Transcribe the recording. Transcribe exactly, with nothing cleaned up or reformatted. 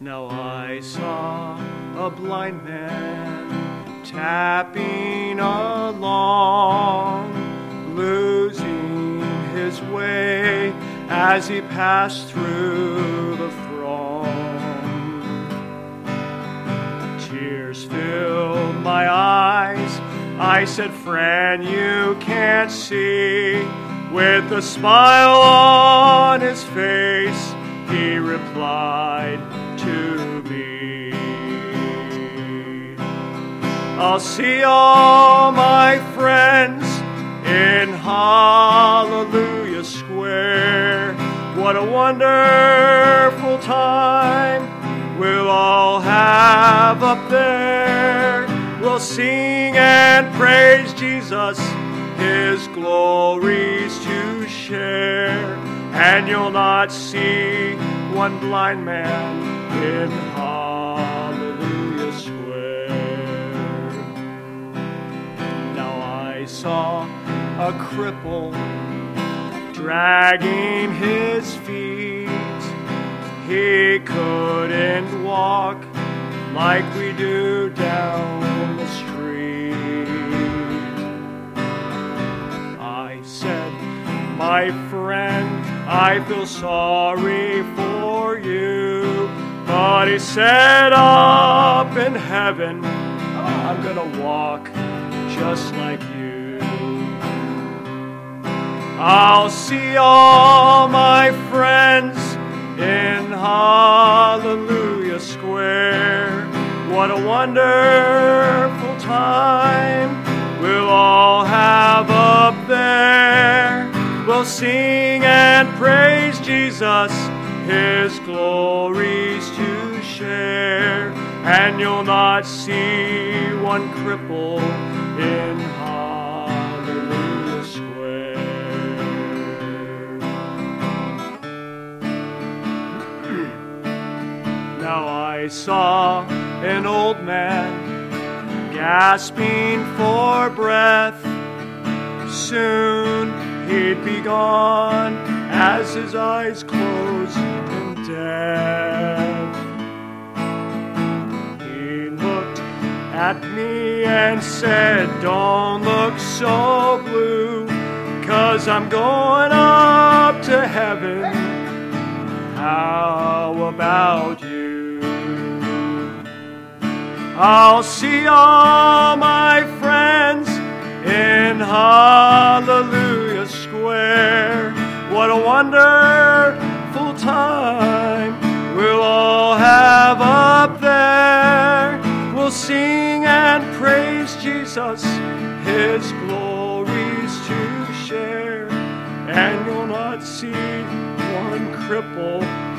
Now I saw a blind man tapping along, losing his way as he passed through the throng. Tears filled my eyes. I said, "Friend, you can't see." With a smile on his face, he replied to me, "I'll see all my friends in Hallelujah Square. What a wonderful time we'll all have up there. We'll sing and praise Jesus, His glories to share. And you'll not see one blind man in Hallelujah Square." Now I saw a cripple dragging his feet. He couldn't walk like we do down the street. I said, "My friend, I feel sorry for you." But he said, "Up in heaven, I'm gonna walk just like you. I'll see all my friends in Hallelujah Square. What a wonderful time we'll all have up there. We'll sing and praise Jesus, His glories to share. And you'll not see one cripple in Hallelujah Square." Now I saw an old man gasping for breath. Soon he'd be gone as his eyes closed in death. He looked at me and said, "Don't look so blue, 'cause I'm going up to heaven. How about you?" I'll see all my friends in Hallelujah Square. What a wonderful time we'll all have up there. We'll sing and praise Jesus, His glories to share. And you'll not see one cripple